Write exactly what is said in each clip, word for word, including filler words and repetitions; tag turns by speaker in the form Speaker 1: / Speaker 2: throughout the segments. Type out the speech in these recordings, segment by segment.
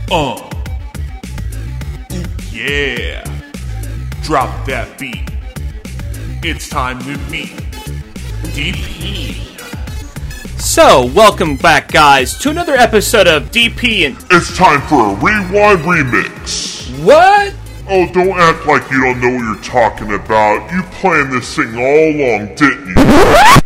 Speaker 1: Uh. Yeah. Drop that beat. It's time to meet D P.
Speaker 2: So, welcome back, guys, to another episode of D P and...
Speaker 3: It's time for a Rewind Remix.
Speaker 2: What?
Speaker 3: Oh, don't act like you don't know what you're talking about. You planned this thing all along, didn't you?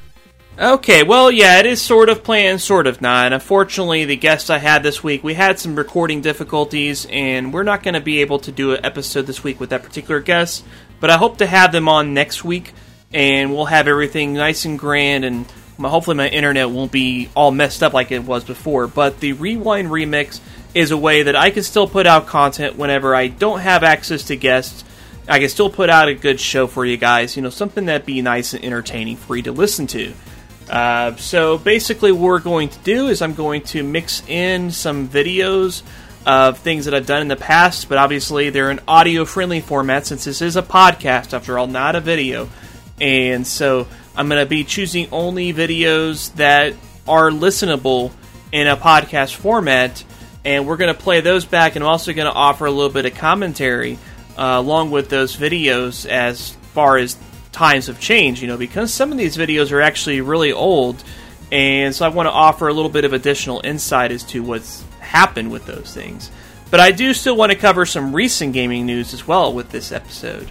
Speaker 2: Okay, well, yeah, it is sort of planned, sort of not. Unfortunately, the guest I had this week, we had some recording difficulties, and we're not going to be able to do an episode this week with that particular guest, but I hope to have them on next week, and we'll have everything nice and grand, and hopefully my internet won't be all messed up like it was before. But the Rewind Remix is a way that I can still put out content whenever I don't have access to guests. I can still put out a good show for you guys, you know, something that'd be nice and entertaining for you to listen to. Uh, so basically what we're going to do is I'm going to mix in some videos of things that I've done in the past, but obviously they're in audio-friendly format since this is a podcast, after all, not a video. And so I'm going to be choosing only videos that are listenable in a podcast format, and we're going to play those back, and I'm also going to offer a little bit of commentary uh, along with those videos as far as times have changed, you know, because some of these videos are actually really old, and so I want to offer a little bit of additional insight as to what's happened with those things. But I do still want to cover some recent gaming news as well with this episode.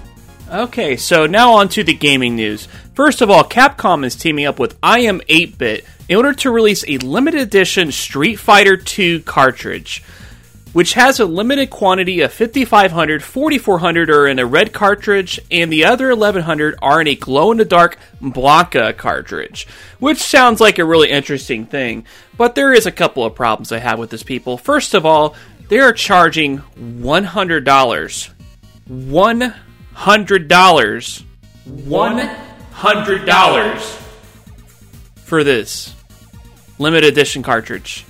Speaker 2: Okay, so now on to the gaming news. First of all, Capcom is teaming up with I am eight bit in order to release a limited edition Street Fighter two cartridge, which has a limited quantity of fifty-five hundred, forty-four hundred are in a red cartridge, and the other eleven hundred are in a glow-in-the-dark Blanca cartridge, which sounds like a really interesting thing, but there is a couple of problems I have with this, people. First of all, they are charging one hundred dollars. one hundred dollars. one hundred dollars for this limited edition cartridge,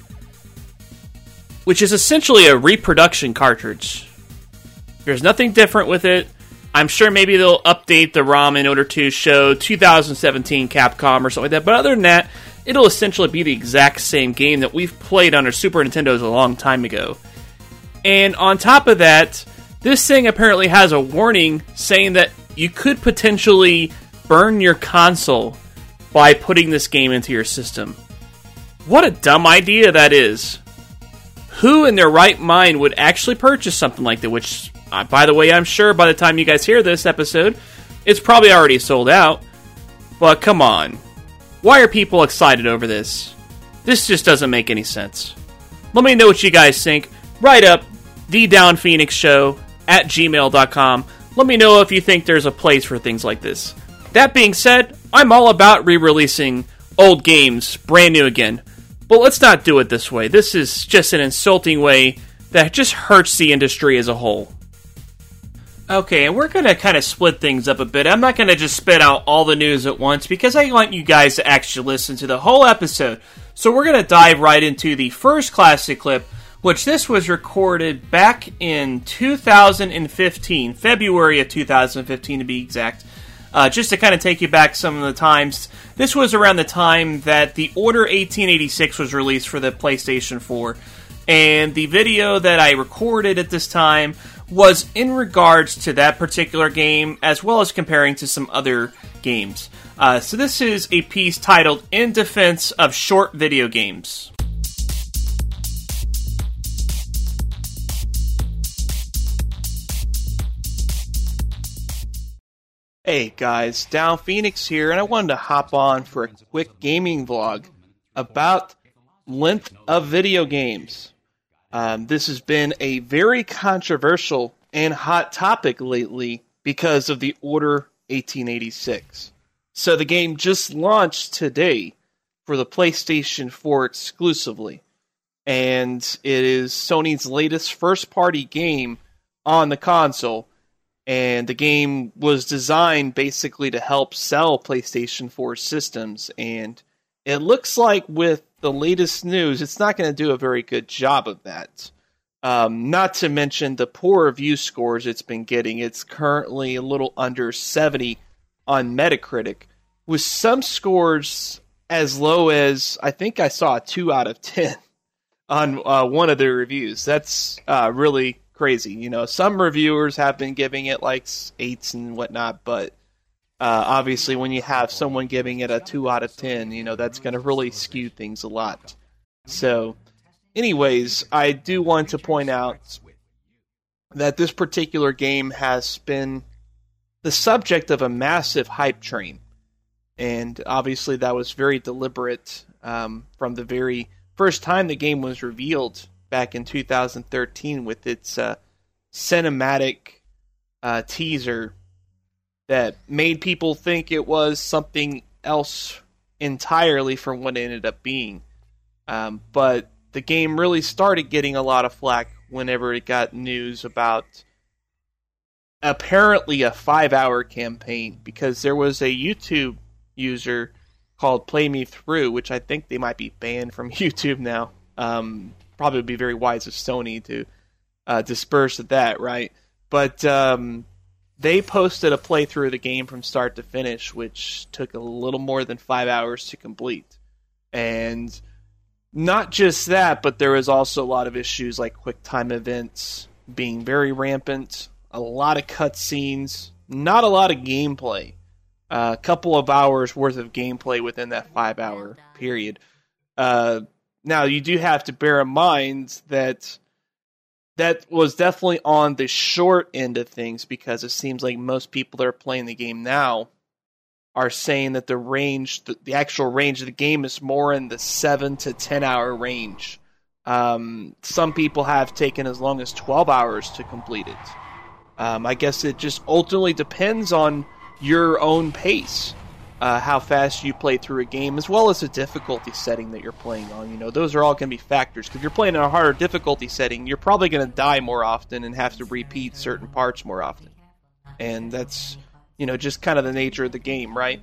Speaker 2: which is essentially a reproduction cartridge. There's nothing different with it. I'm sure maybe they'll update the ROM in order to show two thousand seventeen Capcom or something like that, but other than that, it'll essentially be the exact same game that we've played on our Super Nintendos a long time ago. And on top of that, this thing apparently has a warning saying that you could potentially burn your console by putting this game into your system. What a dumb idea that is. Who in their right mind would actually purchase something like that? Which, uh, by the way, I'm sure by the time you guys hear this episode, it's probably already sold out. But come on. Why are people excited over this? This just doesn't make any sense. Let me know what you guys think. Write up the Down Phoenix Show at gmail dot com. Let me know if you think there's a place for things like this. That being said, I'm all about re-releasing old games brand new again. But let's not do it this way. This is just an insulting way that just hurts the industry as a whole. Okay, and we're going to kind of split things up a bit. I'm not going to just spit out all the news at once because I want you guys to actually listen to the whole episode. So we're going to dive right into the first classic clip, which this was recorded back in two thousand fifteen, February of two thousand fifteen to be exact. Uh, just to kind of take you back some of the times, this was around the time that the Order eighteen eighty-six was released for the PlayStation four, and the video that I recorded at this time was in regards to that particular game, as well as comparing to some other games. Uh, so this is a piece titled In Defense of Short Video Games. Hey guys, Down Phoenix here, and I wanted to hop on for a quick gaming vlog about length of video games. Um, this has been a very controversial and hot topic lately because of the Order eighteen eighty-six. So the game just launched today for the PlayStation four exclusively, and it is Sony's latest first-party game on the console. And the game was designed basically to help sell PlayStation four systems. And it looks like with the latest news, it's not going to do a very good job of that. Um, not to mention the poor review scores it's been getting. It's currently a little under seventy on Metacritic, with some scores as low as, I think I saw a two out of ten. on uh, one of their reviews. That's uh, really crazy. You know, some reviewers have been giving it like eights and whatnot, but uh, obviously when you have someone giving it a two out of ten, you know, that's going to really skew things a lot. So, anyways, I do want to point out that this particular game has been the subject of a massive hype train. And obviously that was very deliberate um, from the very first time the game was revealed back in two thousand thirteen with its uh, cinematic uh, teaser that made people think it was something else entirely from what it ended up being. Um, but the game really started getting a lot of flack whenever it got news about apparently a five-hour campaign, because there was a YouTube user called Play Me Through, which I think they might be banned from YouTube now. Um, probably would be very wise of Sony to uh, disperse that, right? But um, they posted a playthrough of the game from start to finish, which took a little more than five hours to complete. And not just that, but there was also a lot of issues like quick time events being very rampant, a lot of cutscenes, not a lot of gameplay. A uh, couple of hours worth of gameplay within that five-hour period. Uh, now, you do have to bear in mind that that was definitely on the short end of things, because it seems like most people that are playing the game now are saying that the range, the, the actual range of the game is more in the seven to ten hour range. Um, some people have taken as long as twelve hours to complete it. Um, I guess it just ultimately depends on your own pace, uh, how fast you play through a game, as well as the difficulty setting that you're playing on. You know, those are all going to be factors. If you're playing in a harder difficulty setting, you're probably going to die more often and have to repeat certain parts more often. And that's, you know, just kind of the nature of the game, right?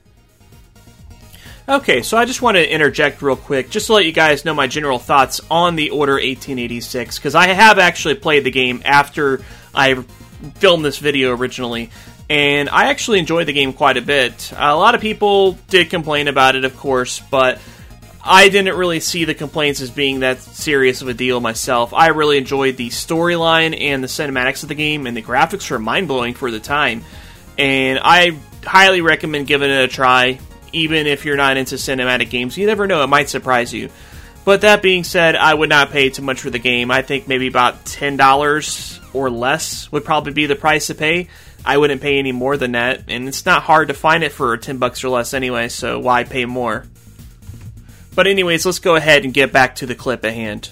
Speaker 4: Okay, so I just want to interject real quick, just to let you guys know my general thoughts on the Order eighteen eighty-six, because I have actually played the game after I filmed this video originally, and I actually enjoyed the game quite a bit. A lot of people did complain about it, of course, but I didn't really see the complaints as being that serious of a deal myself. I really enjoyed the storyline and the cinematics of the game, and the graphics were mind-blowing for the time. And I highly recommend giving it a try, even if you're not into cinematic games. You never know, it might surprise you. But that being said, I would not pay too much for the game. I think maybe about ten dollars or less would probably be the price to pay. I wouldn't pay any more than that, and it's not hard to find it for ten bucks or less anyway, so why pay more? But anyways, let's go ahead and get back to the clip at hand.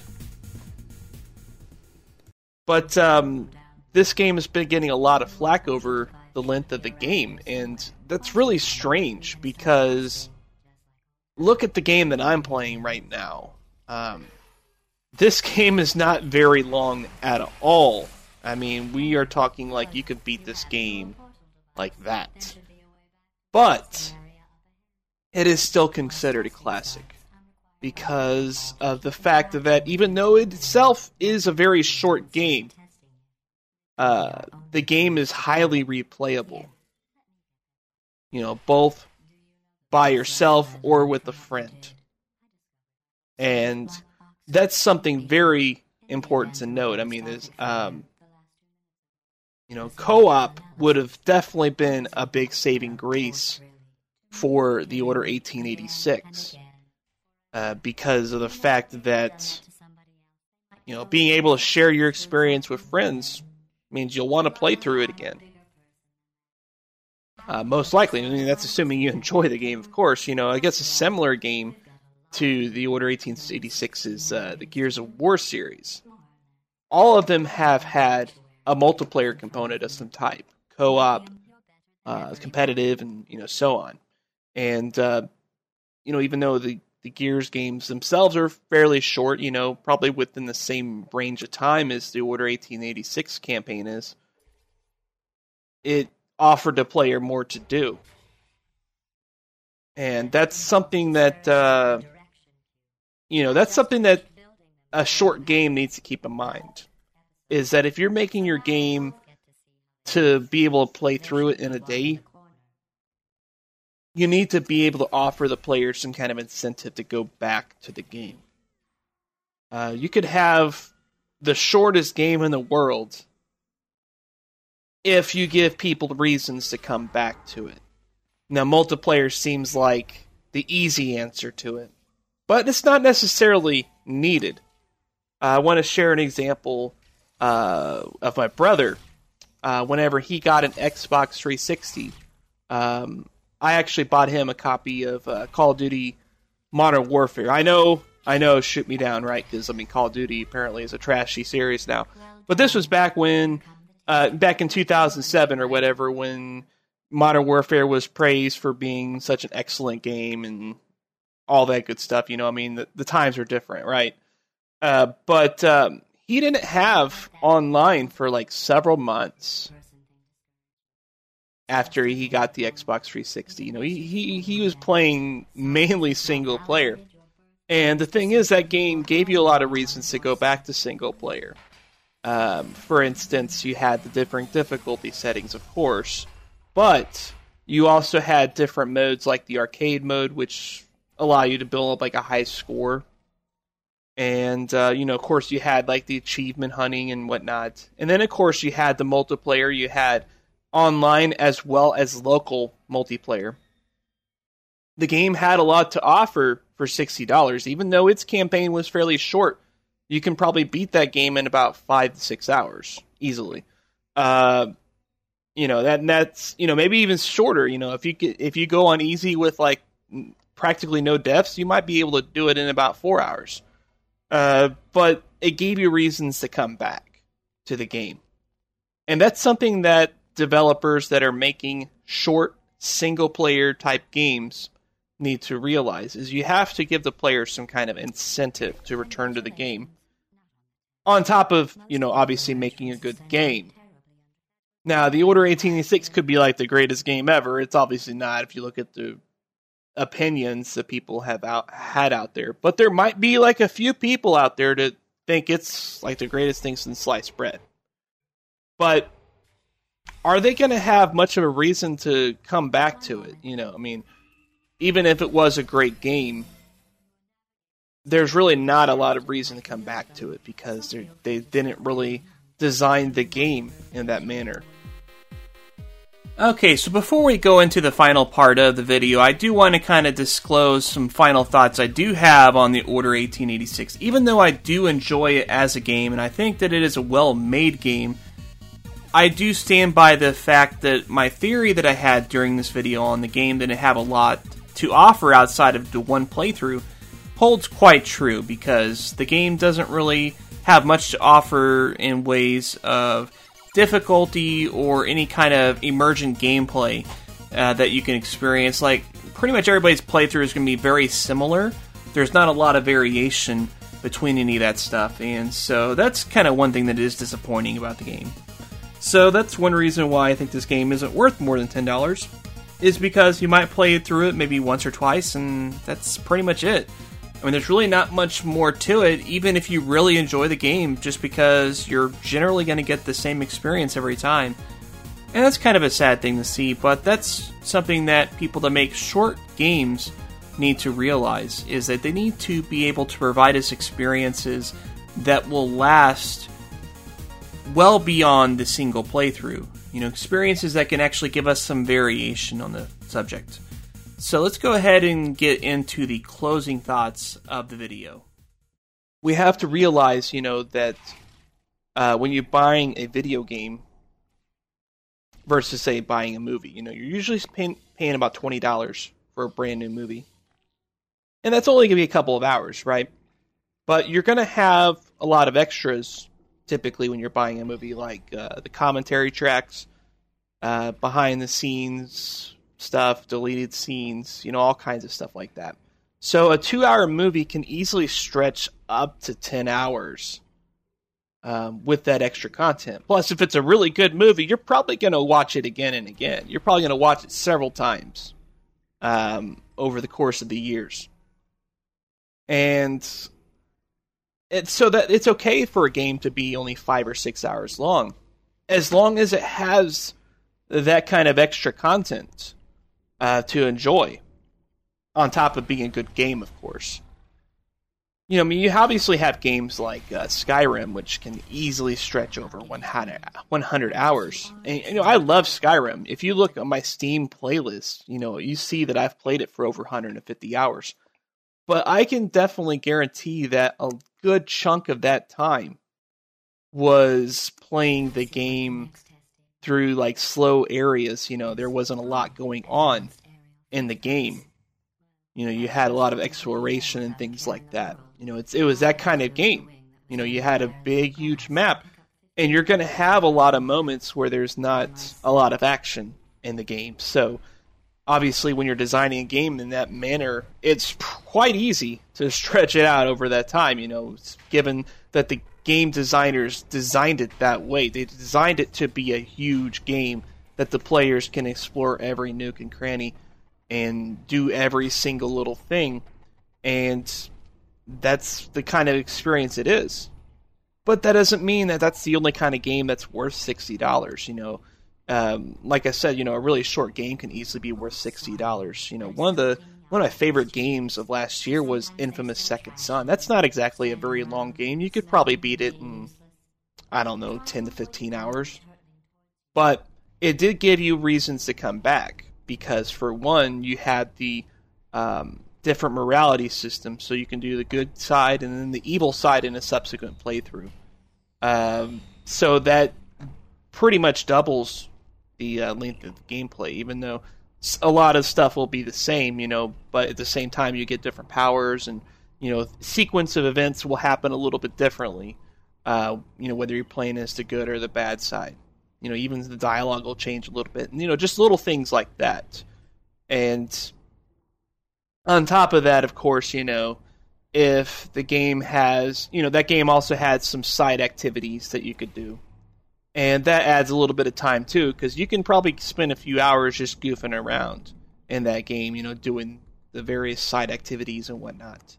Speaker 2: But um, this game has been getting a lot of flack over the length of the game, and that's really strange, because look at the game that I'm playing right now. Um, this game is not very long at all. I mean, we are talking like you could beat this game like that. But it is still considered a classic because of the fact that even though it itself is a very short game, uh, the game is highly replayable. You know, both by yourself or with a friend. And that's something very important to note. I mean, there's... Um, You know, co-op would have definitely been a big saving grace for the Order eighteen eighty-six. Uh, because of the fact that, you know, being able to share your experience with friends means you'll want to play through it again. Uh, most likely. I mean, that's assuming you enjoy the game, of course. You know, I guess a similar game to the Order eighteen eighty-six is uh, the Gears of War series. All of them have had a multiplayer component of some type, co-op, uh, competitive, and you know so on. And uh, you know, even though the, the Gears games themselves are fairly short, you know, probably within the same range of time as the Order eighteen eighty-six campaign is, it offered the player more to do, and that's something that uh, you know that's something that a short game needs to keep in mind. Is that if you're making your game to be able to play through it in a day, you need to be able to offer the player some kind of incentive to go back to the game.
Speaker 5: Uh, you could have the shortest game in the world if you give people reasons to come back to it. Now, multiplayer seems like the easy answer to it, but it's not necessarily needed. Uh, I want to share an example uh, of my brother. Uh, whenever he got an Xbox three sixty, um, I actually bought him a copy of uh, Call of Duty Modern Warfare. I know, I know, shoot me down, right? Because, I mean, Call of Duty apparently is a trashy series now. But this was back when, uh, back in two thousand seven or whatever, when Modern Warfare was praised for being such an excellent game and all that good stuff. You know, I mean, the, the times are different, right? Uh, but um, he didn't have online for like several months after he got the Xbox three sixty. You know, he, he, he was playing mainly single player. And the thing is, that game gave you a lot of reasons to go back to single player. Um, for instance, you had the different difficulty settings, of course, but you also had different modes like the arcade mode, which allow you to build up like a high score. And, uh, you know, of course, you had like the achievement hunting and whatnot. And then, of course, you had the multiplayer. You had online as well as local multiplayer. The game had a lot to offer for sixty dollars, even though its campaign was fairly short. You can probably beat that game in about five to six hours easily. Uh, you know that that's you know maybe even shorter. You know if you get, if you go on easy with like practically no deaths, you might be able to do it in about four hours. Uh, but it gave you reasons to come back to the game, and that's something that developers that are making short single player type games need to realize, is you have to give the player some kind of incentive to return to the game. On top of, you know, obviously making a good game. Now, the Order eighteen eighty-six could be like the greatest game ever. It's obviously not if you look at the opinions that people have out, had out there. But there might be like a few people out there that think it's like the greatest thing since sliced bread. But are they going to have much of a reason to come back to it? You know, I mean, even if it was a great game, there's really not a lot of reason to come back to it because they didn't really design the game in that manner.
Speaker 2: Okay, so before we go into the final part of the video, I do want to kind of disclose some final thoughts I do have on the Order eighteen eighty-six. Even though I do enjoy it as a game, and I think that it is a well-made game, I do stand by the fact that my theory that I had during this video on the game didn't have a lot to offer outside of the one playthrough holds quite true, because the game doesn't really have much to offer in ways of difficulty or any kind of emergent gameplay uh, that you can experience. Like, pretty much everybody's playthrough is going to be very similar. There's not a lot of variation between any of that stuff, and so that's kind of one thing that is disappointing about the game. So that's one reason why I think this game isn't worth more than ten dollars, is because you might play through it maybe once or twice, and that's pretty much it. I mean, there's really not much more to it, even if you really enjoy the game, just because you're generally going to get the same experience every time. And that's kind of a sad thing to see, but that's something that people that make short games need to realize, is that they need to be able to provide us experiences that will last well beyond the single playthrough. You know, experiences that can actually give us some variation on the subject. So let's go ahead and get into the closing thoughts of the video.
Speaker 5: We have to realize, you know, that uh, when you're buying a video game versus, say, buying a movie, you know, you're usually paying, paying about twenty dollars for a brand new movie. And that's only going to be a couple of hours, right? But you're going to have a lot of extras typically when you're buying a movie, like uh, the commentary tracks, uh, behind the scenes stuff, deleted scenes, you know, all kinds of stuff like that. So a two-hour movie can easily stretch up to ten hours um, with that extra content. Plus, if it's a really good movie, you're probably going to watch it again and again. You're probably going to watch it several times um, over the course of the years. And it's so that it's okay for a game to be only five or six hours long, as long as it has that kind of extra content uh, to enjoy, on top of being a good game, of course. you know, I mean, you obviously have games like uh, Skyrim, which can easily stretch over one hundred hours. And, you know, I love Skyrim. If you look at my Steam playlist, you know, you see that I've played it for over one hundred fifty hours. But I can definitely guarantee that a good chunk of that time was playing the game through, like, slow areas. You know, there wasn't a lot going on in the game. You know, you had a lot of exploration and things like that. You know, it's it was that kind of game. You know, you had a big, huge map, and you're going to have a lot of moments where there's not a lot of action in the game. So, obviously, when you're designing a game in that manner, it's quite easy to stretch it out over that time, you know, given that the game designers designed it that way. They designed it to be a huge game that the players can explore every nook and cranny and do every single little thing, and that's the kind of experience it is. But that doesn't mean that that's the only kind of game that's worth sixty dollars, you know. Um, like I said, you know, a really short game can easily be worth sixty dollars. You know, one of the one of my favorite games of last year was Infamous Second Son. That's not exactly a very long game. You could probably beat it in, I don't know, ten to fifteen hours. But it did give you reasons to come back. Because, for one, you had the um, different morality system, so you can do the good side and then the evil side in a subsequent playthrough. Um, so that pretty much doubles the uh, length of the gameplay, even though a lot of stuff will be the same, you know, but at the same time you get different powers and, you know, sequence of events will happen a little bit differently, uh, you know, whether you're playing as the good or the bad side. You know, even the dialogue will change a little bit. And, you know, just little things like that. And on top of that, of course, you know, if the game has, you know, that game also had some side activities that you could do. And that adds a little bit of time, too, because you can probably spend a few hours just goofing around in that game, you know, doing the various side activities and whatnot.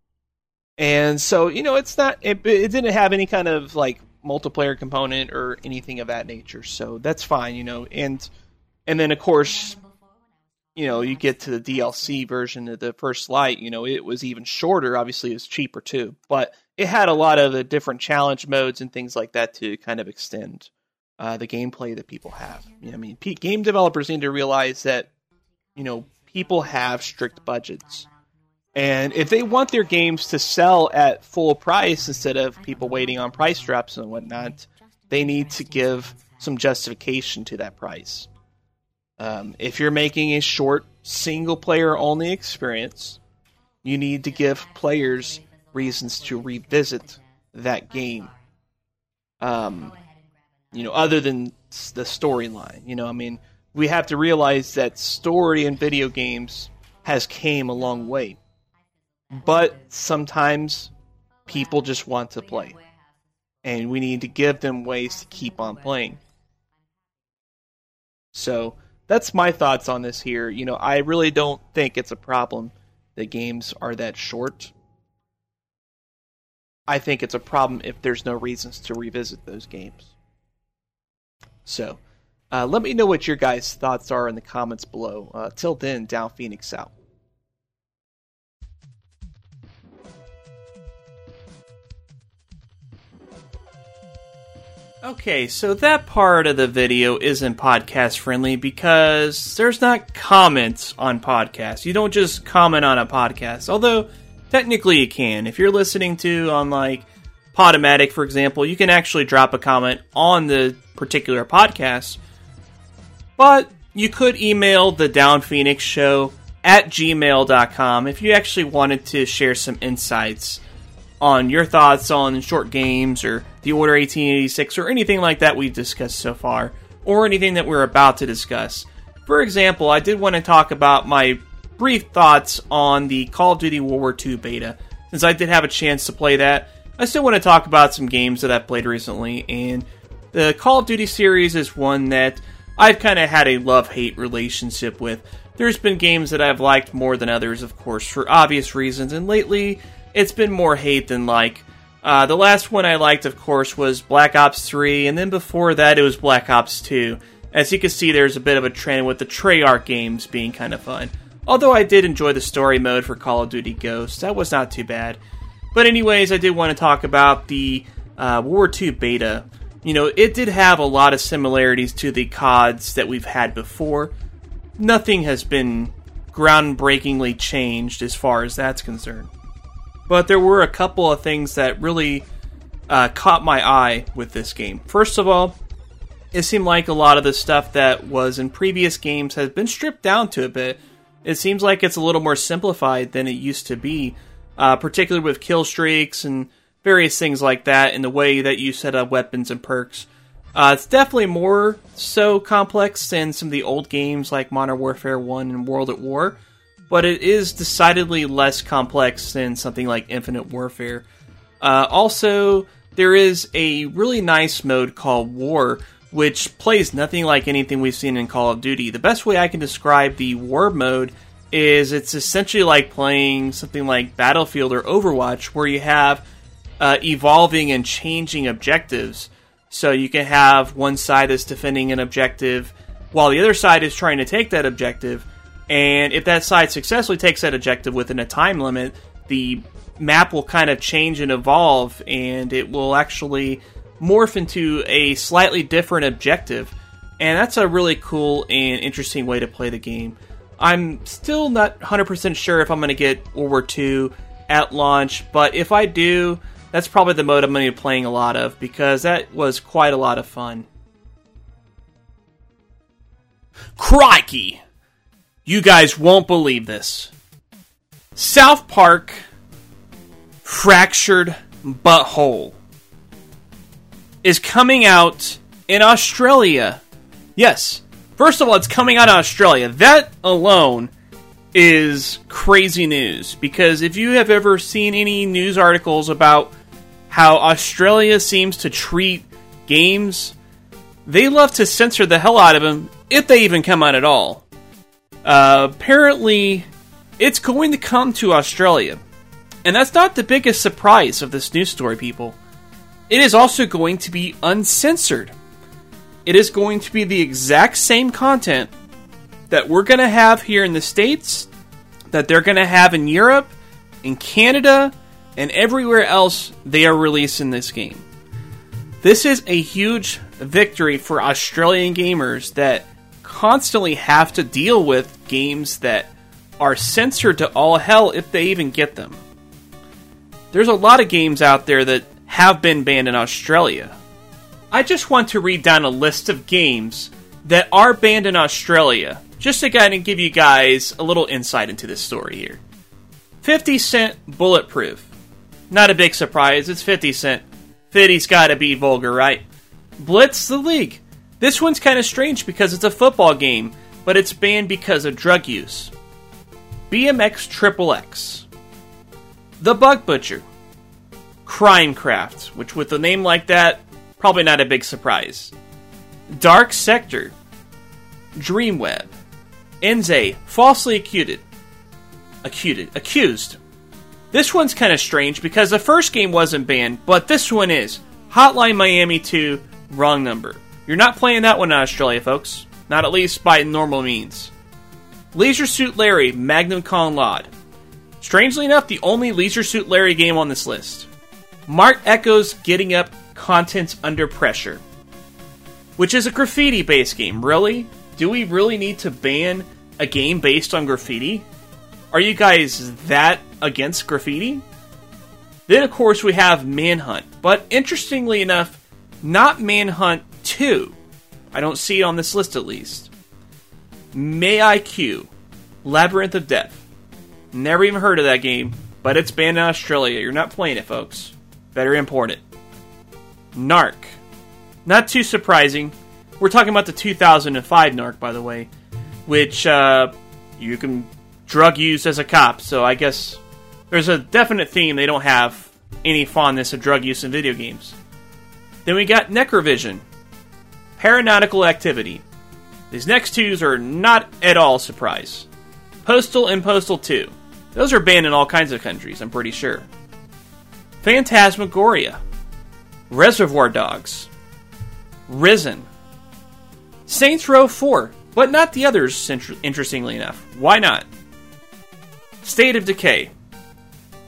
Speaker 5: And so, you know, it's not, it, it didn't have any kind of, like, multiplayer component or anything of that nature, so that's fine, you know. And and then of course, you know, you get to the D L C version of the First Light, you know, it was even shorter. Obviously it was cheaper too, but it had a lot of the different challenge modes and things like that to kind of extend uh, the gameplay that people have. You know, I mean, P- game developers need to realize that, you know, people have strict budgets. And if they want their games to sell at full price instead of people waiting on price drops and whatnot, they need to give some justification to that price. Um, if you're making a short, single-player-only experience, you need to give players reasons to revisit that game. Um, you know, other than the storyline. You know, I mean, we have to realize that story in video games has came a long way. But sometimes people just want to play. And we need to give them ways to keep on playing. So, that's my thoughts on this here. You know, I really don't think it's a problem that games are that short. I think it's a problem if there's no reasons to revisit those games. So, uh, let me know what your guys' thoughts are in the comments below. Uh, till then, Down Phoenix out.
Speaker 2: Okay, so that part of the video isn't podcast friendly because there's not comments on podcasts. You don't just comment on a podcast, although technically you can. If you're listening to on like Podomatic, for example, you can actually drop a comment on the particular podcast. But you could email the Down Phoenix Show at gmail dot com if you actually wanted to share some insights on your thoughts on short games or the Order eighteen eighty-six or anything like that we've discussed so far, or anything that we're about to discuss. For example, I did want to talk about my brief thoughts on the Call of Duty World War Two beta. Since I did have a chance to play that, I still want to talk about some games that I've played recently, and the Call of Duty series is one that I've kind of had a love-hate relationship with. There's been games that I've liked more than others, of course, for obvious reasons, and lately it's been more hate than like. Uh, the last one I liked, of course, was Black Ops three, and then before that it was Black Ops two. As you can see, there's a bit of a trend with the Treyarch games being kind of fun. Although I did enjoy the story mode for Call of Duty Ghosts, that was not too bad. But anyways, I did want to talk about the uh, World War Two beta. You know, it did have a lot of similarities to the C O Ds that we've had before. Nothing has been groundbreakingly changed as far as that's concerned. But there were a couple of things that really uh, caught my eye with this game. First of all, it seemed like a lot of the stuff that was in previous games has been stripped down to a bit. It seems like it's a little more simplified than it used to be. Uh, particularly with kill streaks and various things like that, and the way that you set up weapons and perks. Uh, it's definitely more so complex than some of the old games like Modern Warfare one and World at War, but it is decidedly less complex than something like Infinite Warfare. Uh, also, there is a really nice mode called War, which plays nothing like anything we've seen in Call of Duty. The best way I can describe the War mode is it's essentially like playing something like Battlefield or Overwatch, where you have uh, evolving and changing objectives. So you can have one side that's defending an objective, while the other side is trying to take that objective. And if that side successfully takes that objective within a time limit, the map will kind of change and evolve, and it will actually morph into a slightly different objective. And that's a really cool and interesting way to play the game. I'm still not one hundred percent sure if I'm going to get World War Two at launch, but if I do, that's probably the mode I'm going to be playing a lot of, because that was quite a lot of fun. Crikey! You guys won't believe this. South Park Fractured Butthole is coming out in Australia. Yes. First of all, it's coming out of Australia. That alone is crazy news, because if you have ever seen any news articles about how Australia seems to treat games, they love to censor the hell out of them, if they even come out at all. Uh, apparently, it's going to come to Australia. And that's not the biggest surprise of this news story, people. It is also going to be uncensored. It is going to be the exact same content that we're going to have here in the States, that they're going to have in Europe, in Canada, and everywhere else they are releasing this game. This is a huge victory for Australian gamers that constantly have to deal with games that are censored to all hell if they even get them. There's a lot of games out there that have been banned in Australia. I just want to read down a list of games that are banned in Australia, just to kind of give you guys a little insight into this story here. fifty Cent Bulletproof. Not a big surprise, it's fifty Cent. fifty's gotta be vulgar, right? Blitz the League. This one's kind of strange because it's a football game, but it's banned because of drug use. B M X Triple X. The Bug Butcher. Crimecraft, which with a name like that, probably not a big surprise. Dark Sector. Dreamweb. Enze, falsely accused. Accused. Accused. This one's kind of strange because the first game wasn't banned, but this one is. Hotline Miami two, wrong number. You're not playing that one in Australia, folks. Not at least by normal means. Leisure Suit Larry, Magnum Con Laude. Strangely enough, the only Leisure Suit Larry game on this list. Mark Echo's Getting Up, Contents Under Pressure, which is a graffiti-based game. Really? Do we really need to ban a game based on graffiti? Are you guys that against graffiti? Then, of course, we have Manhunt. But interestingly enough, not Manhunt two. I don't see it on this list, at least. May I Q, Labyrinth of Death. Never even heard of that game, but it's banned in Australia. You're not playing it, folks. Better import it. Narc. Not too surprising. We're talking about the two thousand five Narc, by the way, which uh, you can drug use as a cop, so I guess there's a definite theme. They don't have any fondness of drug use in video games. Then we got Necrovision. Paranautical Activity. These next twos are not at all a surprise. Postal and Postal two. Those are banned in all kinds of countries, I'm pretty sure. Phantasmagoria. Reservoir Dogs. Risen. Saints Row four, but not the others, interestingly enough. Why not? State of Decay.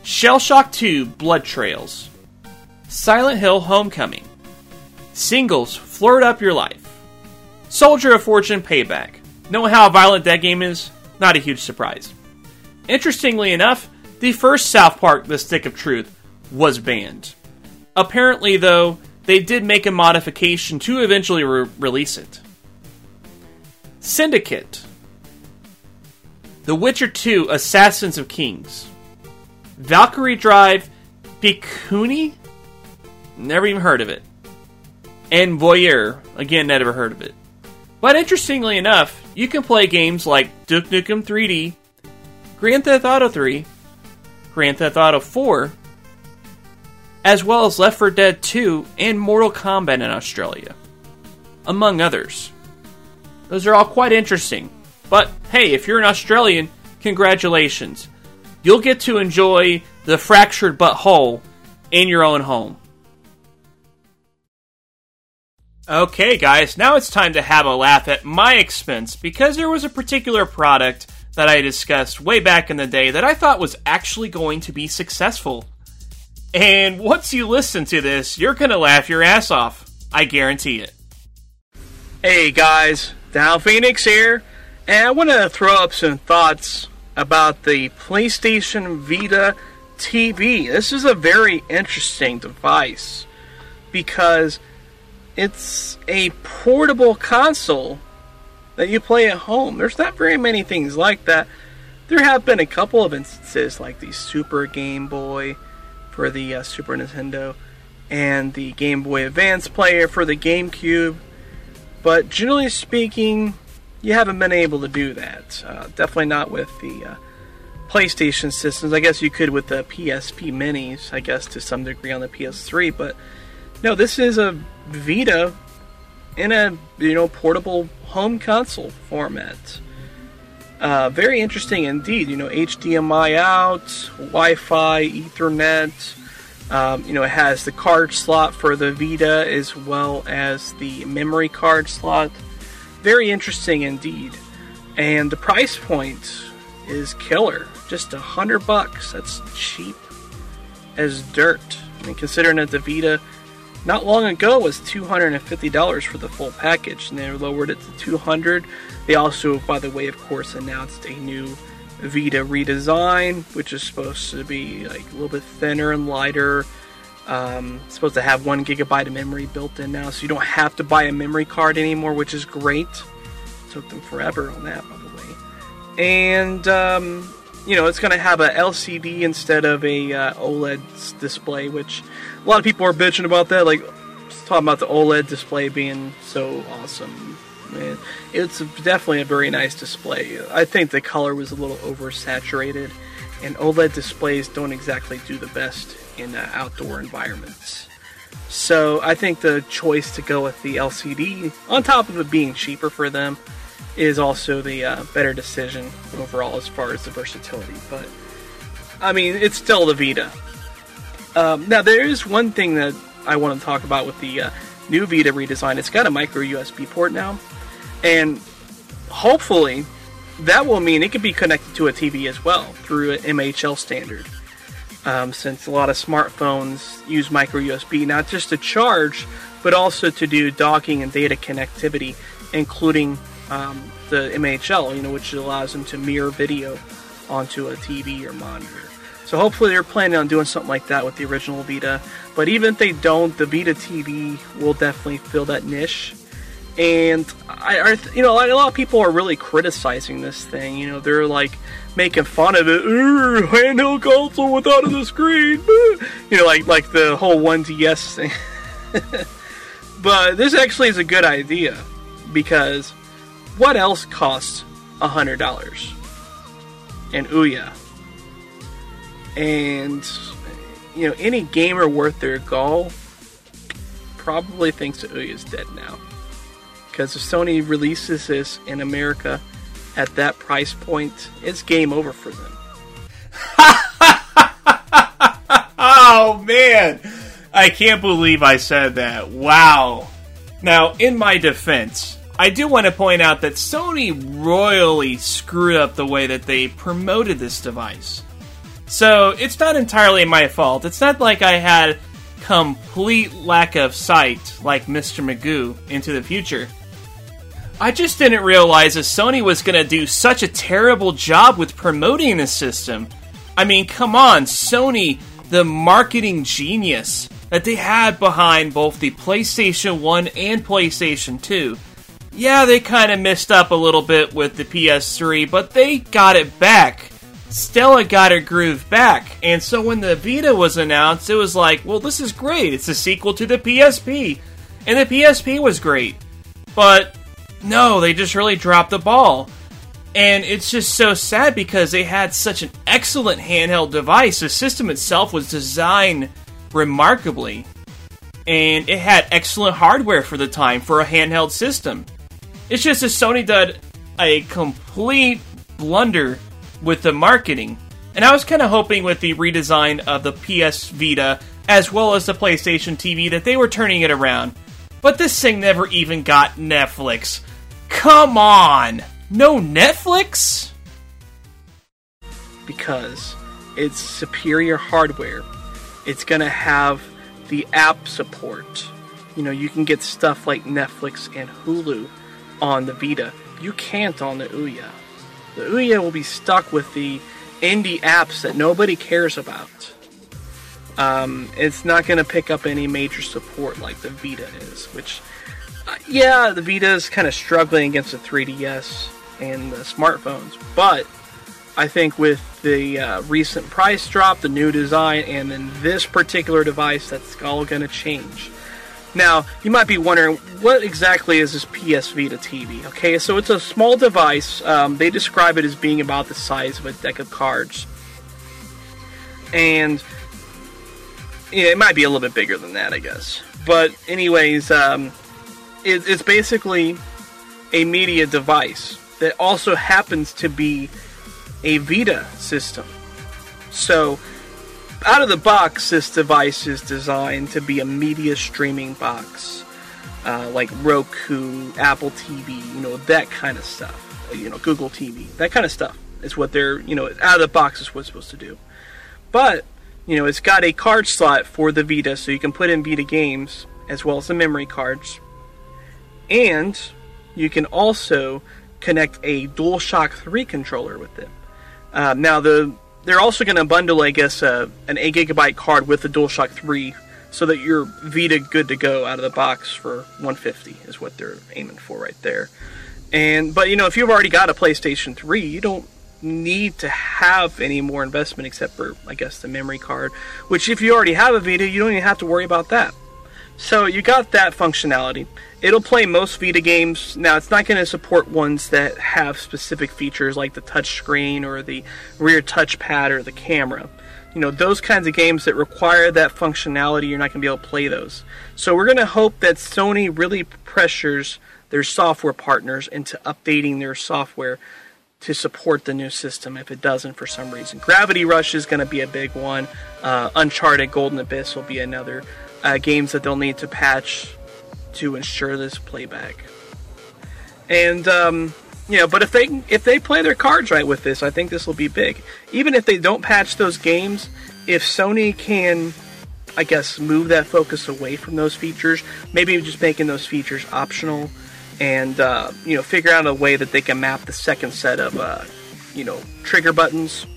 Speaker 2: Shell Shock two Blood Trails, Silent Hill Homecoming, Singles Flirt Up Your Life, Soldier of Fortune Payback. Know how violent that game is? Not a huge surprise. Interestingly enough, the first South Park The Stick of Truth was banned. Apparently, though, they did make a modification to eventually re- release it. Syndicate, The Witcher two Assassins of Kings, Valkyrie Drive Pikuni? Never even heard of it. And Voyeur, again, never heard of it. But interestingly enough, you can play games like Duke Nukem three D, Grand Theft Auto three, Grand Theft Auto four, as well as Left four Dead two and Mortal Kombat in Australia, among others. Those are all quite interesting. But hey, if you're an Australian, congratulations. You'll get to enjoy the fractured butthole in your own home. Okay, guys, now it's time to have a laugh at my expense, because there was a particular product that I discussed way back in the day that I thought was actually going to be successful. And once you listen to this, you're going to laugh your ass off. I guarantee it.
Speaker 5: Hey guys, Down Phoenix here, and I want to throw up some thoughts about the PlayStation Vita T V. This is a very interesting device because it's a portable console that you play at home. There's not very many things like that. There have been a couple of instances like the Super Game Boy for the uh, Super Nintendo and the Game Boy Advance player for the GameCube. But generally speaking, you haven't been able to do that. Uh, definitely not with the uh, PlayStation systems. I guess you could with the P S P Minis, I guess to some degree on the P S three, but no, this is a Vita in a, you know, portable home console format. Uh, very interesting indeed. You know, H D M I out, Wi-Fi, Ethernet. Um, you know, it has the card slot for the Vita as well as the memory card slot. Very interesting indeed. And the price point is killer. Just a hundred bucks. That's cheap as dirt. I mean, considering that the Vita not long ago was two hundred fifty dollars for the full package, and they lowered it to two hundred dollars. They also, by the way, of course, announced a new Vita redesign, which is supposed to be like a little bit thinner and lighter. Um, it's supposed to have one gigabyte of memory built in now, so you don't have to buy a memory card anymore, which is great. Took them forever on that, by the way. And um, you know, it's going to have a L C D instead of a uh, OLED display, which a lot of people are bitching about that. Like, talking about the OLED display being so awesome. Man, it's definitely a very nice display. I think the color was a little oversaturated, and OLED displays don't exactly do the best in uh, outdoor environments. So I think the choice to go with the L C D, on top of it being cheaper for them, is also the uh, better decision overall as far as the versatility. But, I mean, it's still the Vita. Um, now, there is one thing that I want to talk about with the uh, new Vita redesign. It's got a micro U S B port now, and hopefully that will mean it can be connected to a T V as well through an M H L standard. Um, since a lot of smartphones use micro U S B, not just to charge, but also to do docking and data connectivity, including um, the M H L, you know, which allows them to mirror video onto a T V or monitor. So hopefully they're planning on doing something like that with the original Vita. But even if they don't, the Vita T V will definitely fill that niche. And I, I you know, a lot of people are really criticizing this thing. You know, they're like making fun of it. Handheld console without a screen. You know, like like the whole one D S thing. But this actually is a good idea, because what else costs a hundred dollars? And Ouya. And you know, any gamer worth their gall probably thinks that Ouya is dead now. Because if Sony releases this in America at that price point, it's game over for them.
Speaker 2: Oh, man. I can't believe I said that. Wow. Now, in my defense, I do want to point out that Sony royally screwed up the way that they promoted this device. So it's not entirely my fault. It's not like I had complete lack of sight, like Mister Magoo, into the future. I just didn't realize that Sony was going to do such a terrible job with promoting the system. I mean, come on, Sony, the marketing genius that they had behind both the PlayStation one and PlayStation two. Yeah, they kind of messed up a little bit with the P S three, but they got it back. Stella got her groove back, and so when the Vita was announced, it was like, well, this is great. It's a sequel to the P S P, and the P S P was great. But no, they just really dropped the ball. And it's just so sad because they had such an excellent handheld device. The system itself was designed remarkably. And it had excellent hardware for the time for a handheld system. It's just that Sony did a complete blunder with the marketing. And I was kind of hoping with the redesign of the P S Vita as well as the PlayStation T V that they were turning it around. But this thing never even got Netflix. Come on! No Netflix?
Speaker 5: Because it's superior hardware. It's going to have the app support. You know, you can get stuff like Netflix and Hulu on the Vita. You can't on the Ouya. The Ouya will be stuck with the indie apps that nobody cares about. Um, it's not going to pick up any major support like the Vita is, which... Uh, yeah, the Vita is kind of struggling against the three D S and the smartphones, but I think with the uh, recent price drop, the new design, and then this particular device, that's all going to change. Now, you might be wondering, what exactly is this P S Vita T V? Okay, so it's a small device. Um, they describe it as being about the size of a deck of cards. And yeah, it might be a little bit bigger than that, I guess. But anyways, um... it's basically a media device that also happens to be a Vita system. So, out of the box, this device is designed to be a media streaming box. Uh, like Roku, Apple T V, you know, that kind of stuff. You know, Google T V, that kind of stuff is what they're, you know, out of the box is what it's supposed to do. But, you know, it's got a card slot for the Vita, so you can put in Vita games, as well as the memory cards. And you can also connect a DualShock three controller with it. Uh, now, the they're also going to bundle, I guess, uh, an eight gigabyte card with the DualShock three, so that you're Vita good to go out of the box for one hundred fifty dollars is what they're aiming for right there. And but you know, if you've already got a PlayStation three, you don't need to have any more investment except for, I guess, the memory card. Which, if you already have a Vita, you don't even have to worry about that. So you got that functionality. It'll play most Vita games. Now, it's not going to support ones that have specific features like the touchscreen or the rear touchpad or the camera. You know, those kinds of games that require that functionality, you're not going to be able to play those. So we're going to hope that Sony really pressures their software partners into updating their software to support the new system if it doesn't for some reason. Gravity Rush is going to be a big one. Uh, Uncharted Golden Abyss will be another. Uh, games that they'll need to patch to ensure this playback. And, um, you know, but if they if they play their cards right with this, I think this will be big. Even if they don't patch those games, if Sony can, I guess, move that focus away from those features, maybe just making those features optional, and, uh, you know, figure out a way that they can map the second set of, uh, you know, trigger buttons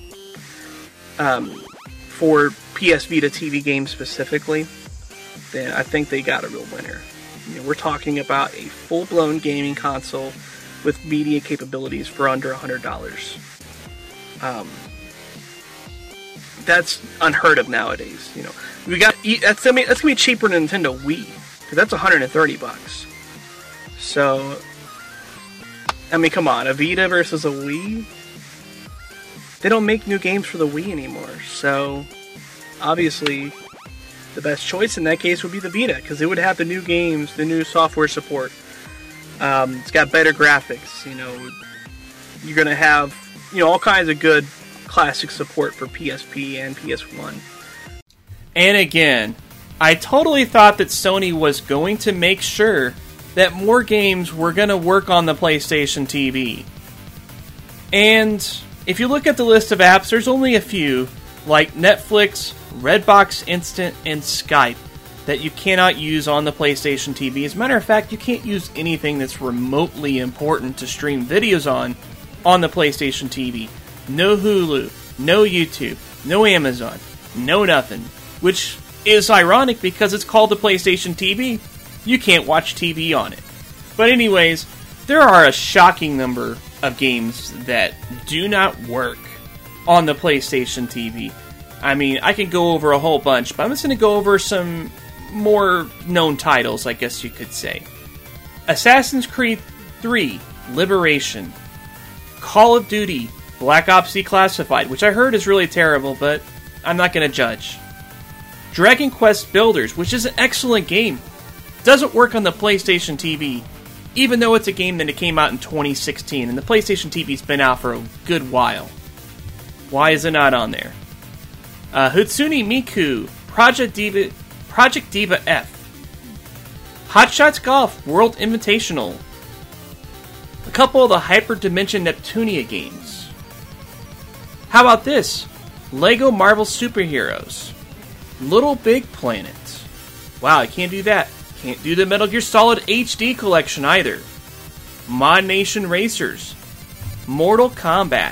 Speaker 5: um, for P S Vita T V games specifically, then I think they got a real winner. You know, we're talking about a full-blown gaming console with media capabilities for under one hundred dollars. Um, that's unheard of nowadays. You know, we got that's I mean that's gonna be cheaper than Nintendo Wii, because that's one hundred thirty bucks. So, I mean, come on, a Vita versus a Wii. They don't make new games for the Wii anymore, so obviously the best choice in that case would be the Vita, because it would have the new games, the new software support. Um, it's got better graphics, you know. You're going to have, you know, all kinds of good classic support for P S P and P S one.
Speaker 2: And again, I totally thought that Sony was going to make sure that more games were going to work on the PlayStation T V. And if you look at the list of apps, there's only a few like Netflix, Redbox Instant, and Skype that you cannot use on the PlayStation T V. As a matter of fact, you can't use anything that's remotely important to stream videos on on the PlayStation T V. No Hulu, no YouTube, no Amazon, no nothing. Which is ironic because it's called the PlayStation T V. You can't watch T V on it. But anyways, there are a shocking number of games that do not work on the PlayStation T V. I mean, I can go over a whole bunch, but I'm just going to go over some more known titles, I guess you could say. Assassin's Creed three, Liberation. Call of Duty, Black Ops Declassified, which I heard is really terrible, but I'm not going to judge. Dragon Quest Builders, which is an excellent game. Doesn't work on the PlayStation T V, even though it's a game that it came out in twenty sixteen, and the PlayStation T V's been out for a good while. Why is it not on there? Uh, Hatsune Miku, Project Diva, Project Diva F. Hot Shots Golf, World Invitational. A couple of the Hyper Dimension Neptunia games. How about this? Lego Marvel Superheroes. Little Big Planet. Wow, I can't do that. Can't do the Metal Gear Solid H D collection either. Mod Nation Racers. Mortal Kombat.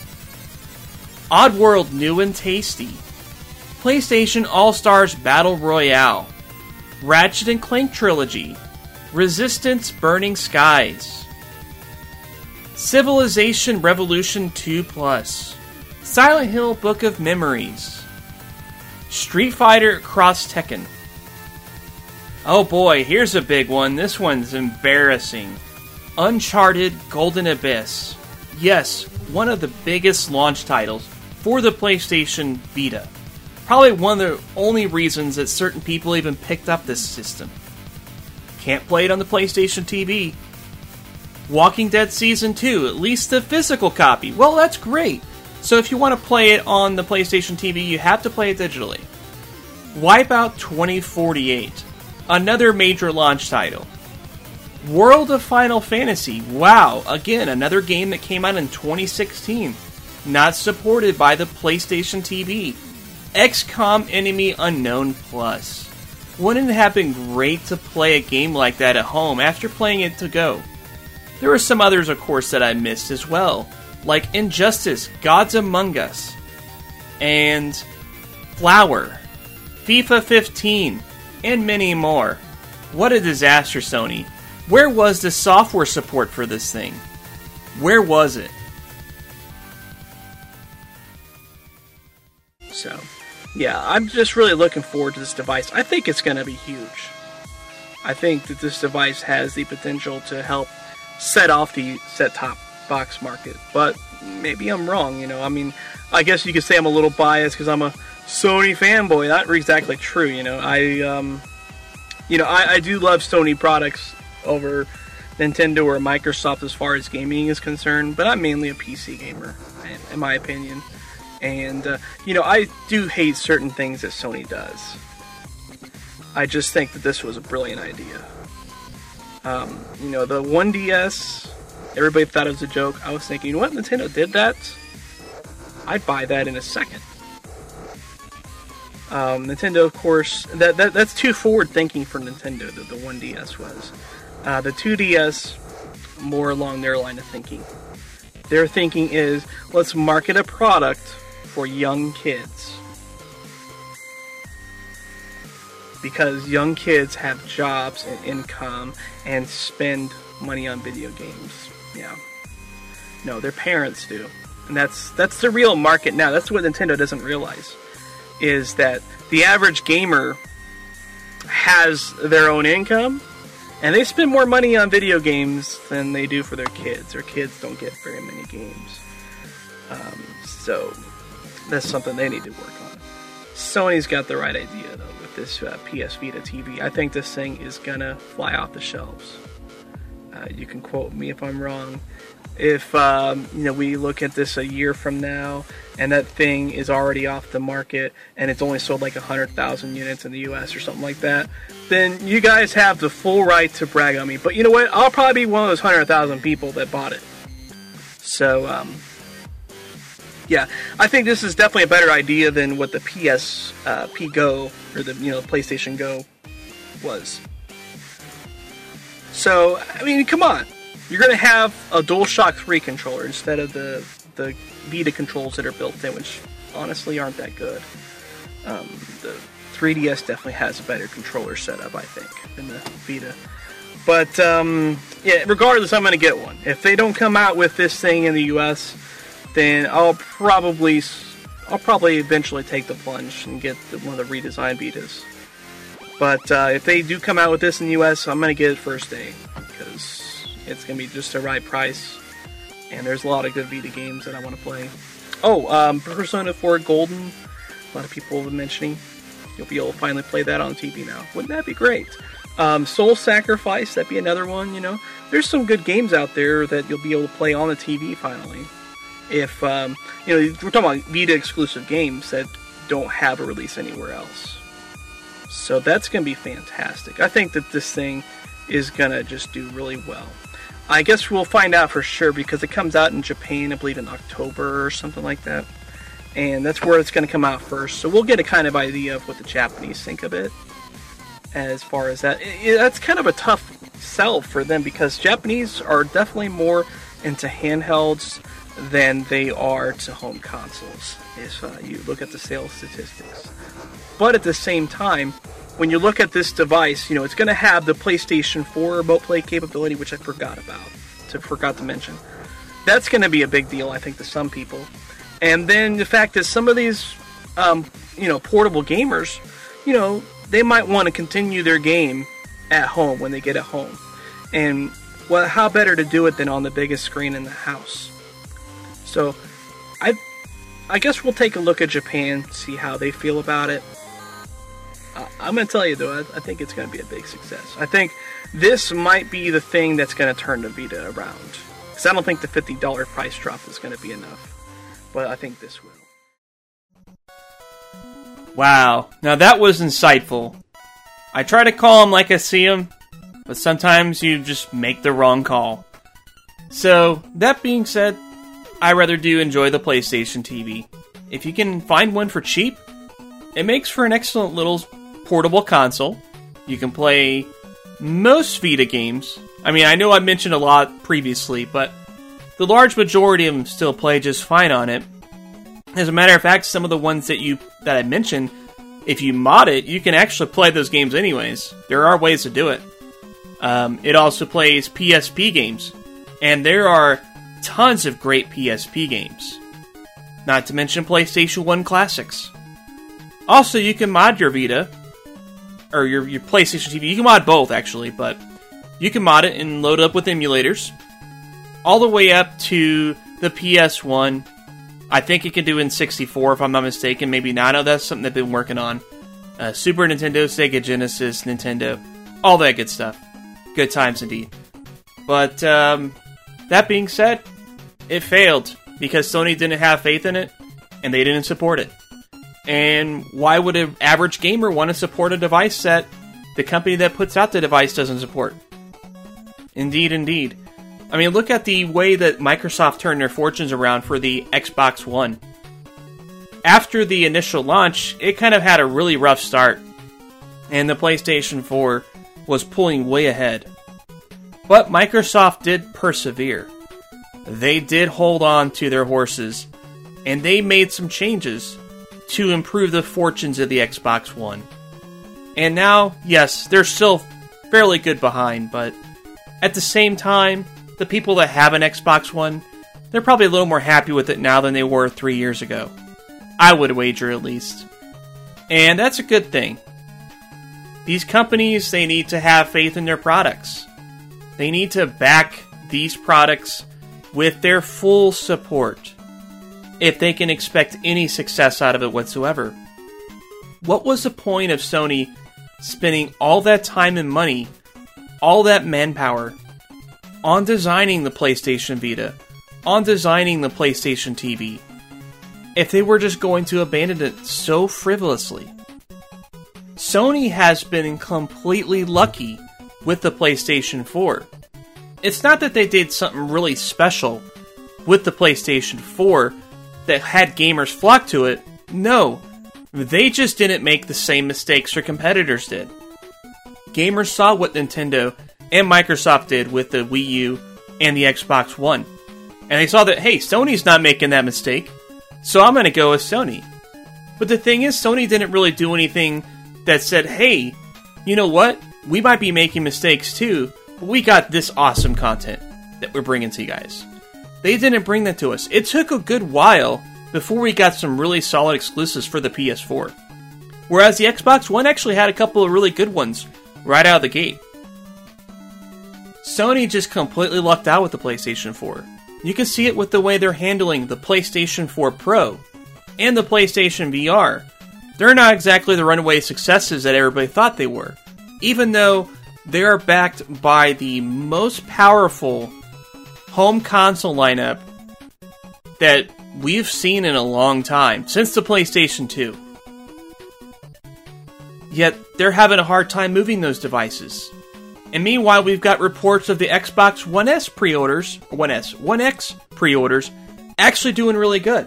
Speaker 2: Oddworld New and Tasty. PlayStation All-Stars Battle Royale. Ratchet and Clank Trilogy. Resistance Burning Skies. Civilization Revolution two Plus. Silent Hill Book of Memories. Street Fighter Cross Tekken. Oh boy, here's a big one. This one's embarrassing. Uncharted Golden Abyss. Yes, one of the biggest launch titles for the PlayStation Vita. Probably one of the only reasons that certain people even picked up this system. Can't play it on the PlayStation T V. Walking Dead Season two, at least the physical copy. Well, that's great. So if you want to play it on the PlayStation T V, you have to play it digitally. Wipeout twenty forty-eight, another major launch title. World of Final Fantasy, wow, again, another game that came out in twenty sixteen. Not supported by the PlayStation T V. X COM Enemy Unknown Plus. Wouldn't it have been great to play a game like that at home after playing it to go? There are some others, of course, that I missed as well, like Injustice, Gods Among Us, and Flower, FIFA fifteen, and many more. What a disaster, Sony. Where was the software support for this thing? Where was it?
Speaker 5: So, yeah, I'm just really looking forward to this device. I think it's going to be huge. I think that this device has the potential to help set off the set-top box market. But maybe I'm wrong, you know. I mean, I guess you could say I'm a little biased because I'm a Sony fanboy. Not exactly true, you know. I, um, you know, I, I do love Sony products over Nintendo or Microsoft as far as gaming is concerned, but I'm mainly a P C gamer, in my opinion. And, uh, you know, I do hate certain things that Sony does. I just think that this was a brilliant idea. Um, you know, the one D S, everybody thought it was a joke. I was thinking, you know what, Nintendo did that? I'd buy that in a second. Um, Nintendo, of course, that, that that's too forward-thinking for Nintendo, that the one D S was. Uh, the two D S, more along their line of thinking. Their thinking is, let's market a product for young kids. Because young kids have jobs and income and spend money on video games. Yeah. No, their parents do. And that's that's the real market now. That's what Nintendo doesn't realize. Is that the average gamer has their own income, and they spend more money on video games than they do for their kids. Their kids don't get very many games. Um, so, that's something they need to work on. Sony's got the right idea, though, with this uh, P S Vita T V. I think this thing is gonna fly off the shelves. Uh, you can quote me if I'm wrong. If um, you know, we look at this a year from now, and that thing is already off the market, and it's only sold like one hundred thousand units in the U S or something like that, then you guys have the full right to brag on me. But you know what? I'll probably be one of those one hundred thousand people that bought it. So, um,
Speaker 6: Yeah, I think this is definitely a better idea than what the P S uh, P Go or the you know PlayStation Go was. So I mean, come on, you're gonna have a DualShock three controller instead of the the Vita controls that are built in, which honestly aren't that good. Um, the three D S definitely has a better controller setup, I think, than the Vita. But um, yeah, regardless, I'm gonna get one. If they don't come out with this thing in the U S, then I'll probably I'll probably eventually take the plunge and get the, one of the redesigned Vitas. But uh, if they do come out with this in the U S, I'm going to get it first day, because it's going to be just the right price, and there's a lot of good Vita games that I want to play. Oh, um, Persona four Golden, a lot of people have been mentioning. You'll be able to finally play that on T V now. Wouldn't that be great? Um, Soul Sacrifice, that'd be another one, you know. There's some good games out there that you'll be able to play on the T V finally. If, um, you know, we're talking about Vita exclusive games that don't have a release anywhere else. So that's going to be fantastic. I think that this thing is going to just do really well. I guess we'll find out for sure because it comes out in Japan, I believe in October or something like that. And that's where it's going to come out first. So we'll get a kind of idea of what the Japanese think of it. As far as that, it, that's kind of a tough sell for them because Japanese are definitely more into handhelds than they are to home consoles, if uh, you look at the sales statistics. But at the same time, when you look at this device, you know, it's going to have the PlayStation four remote play capability, which I forgot about, to forgot to mention. That's going to be a big deal, I think, to some people. And then the fact that some of these, um, you know, portable gamers, you know, they might want to continue their game at home when they get at home. And, well, how better to do it than on the biggest screen in the house? So, I I guess we'll take a look at Japan, see how they feel about it. Uh, I'm going to tell you, though, I, I think it's going to be a big success. I think this might be the thing that's going to turn the Vita around. Because I don't think the fifty dollars price drop is going to be enough. But I think this will.
Speaker 2: Wow, now that was insightful. I try to call them like I see them, but sometimes you just make the wrong call. So, that being said, I rather do enjoy the PlayStation T V. If you can find one for cheap, it makes for an excellent little portable console. You can play most Vita games. I mean, I know I mentioned a lot previously, but the large majority of them still play just fine on it. As a matter of fact, some of the ones that you that I mentioned, if you mod it, you can actually play those games anyways. There are ways to do it. Um, it also plays P S P games, and there are tons of great P S P games. Not to mention PlayStation one classics. Also, you can mod your Vita, or your, your PlayStation T V. You can mod both, actually, but you can mod it and load it up with emulators. All the way up to the P S one. I think it can do in sixty-four, if I'm not mistaken. Maybe not. I know that's something they've been working on. Uh, Super Nintendo, Sega Genesis, Nintendo. All that good stuff. Good times indeed. But, um, that being said, it failed because Sony didn't have faith in it, and they didn't support it. And why would an average gamer want to support a device that the company that puts out the device doesn't support? Indeed, indeed. I mean, look at the way that Microsoft turned their fortunes around for the Xbox One. After the initial launch, it kind of had a really rough start, and the PlayStation four was pulling way ahead. But Microsoft did persevere. They did hold on to their horses, and they made some changes to improve the fortunes of the Xbox One. And now, yes, they're still fairly good behind, but at the same time, the people that have an Xbox One, they're probably a little more happy with it now than they were three years ago. I would wager, at least. And that's a good thing. These companies, they need to have faith in their products. They need to back these products with their full support if they can expect any success out of it whatsoever. What was the point of Sony spending all that time and money, all that manpower, on designing the PlayStation Vita, on designing the PlayStation T V, if they were just going to abandon it so frivolously? Sony has been completely lucky with the PlayStation four. It's not that they did something really special with the PlayStation four that had gamers flock to it. No, they just didn't make the same mistakes their competitors did. Gamers saw what Nintendo and Microsoft did with the Wii U and the Xbox One. And they saw that, hey, Sony's not making that mistake, so I'm going to go with Sony. But the thing is, Sony didn't really do anything that said, hey, you know what? We might be making mistakes too, but we got this awesome content that we're bringing to you guys. They didn't bring that to us. It took a good while before we got some really solid exclusives for the P S four. Whereas the Xbox One actually had a couple of really good ones right out of the gate. Sony just completely lucked out with the PlayStation four. You can see it with the way they're handling the PlayStation four Pro and the PlayStation V R. They're not exactly the runaway successes that everybody thought they were, even though they are backed by the most powerful home console lineup that we've seen in a long time, since the PlayStation two. Yet, they're having a hard time moving those devices. And meanwhile, we've got reports of the Xbox One S pre-orders, One S, One X pre-orders, actually doing really good.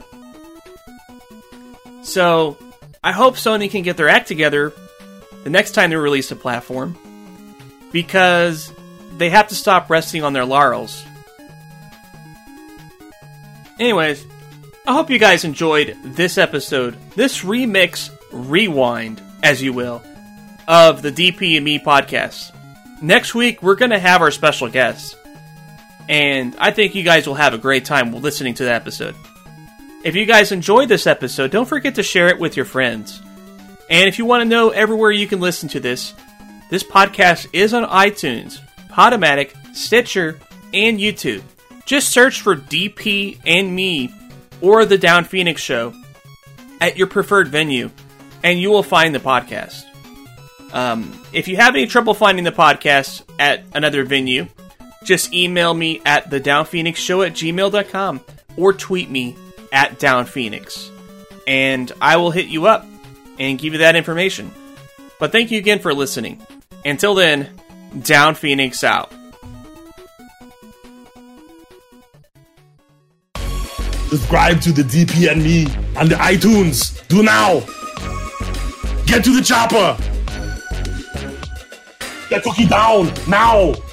Speaker 2: So, I hope Sony can get their act together the next time they release a platform, because they have to stop resting on their laurels. Anyways, I hope you guys enjoyed this episode, this remix, rewind, as you will, of the D P and Me podcast. Next week, we're going to have our special guest, and I think you guys will have a great time listening to the episode. If you guys enjoyed this episode, don't forget to share it with your friends. And if you want to know everywhere you can listen to this, this podcast is on iTunes, Podomatic, Stitcher, and YouTube. Just search for D P and Me or The Down Phoenix Show at your preferred venue, and you will find the podcast. Um, if you have any trouble finding the podcast at another venue, just email me at the down phoenix show at gmail dot com or tweet me at downphoenix, and I will hit you up and give you that information. But thank you again for listening. Until then, Down Phoenix out.
Speaker 7: Subscribe to the D P and Me on the iTunes. Do now. Get to the chopper. Get Cookie down now.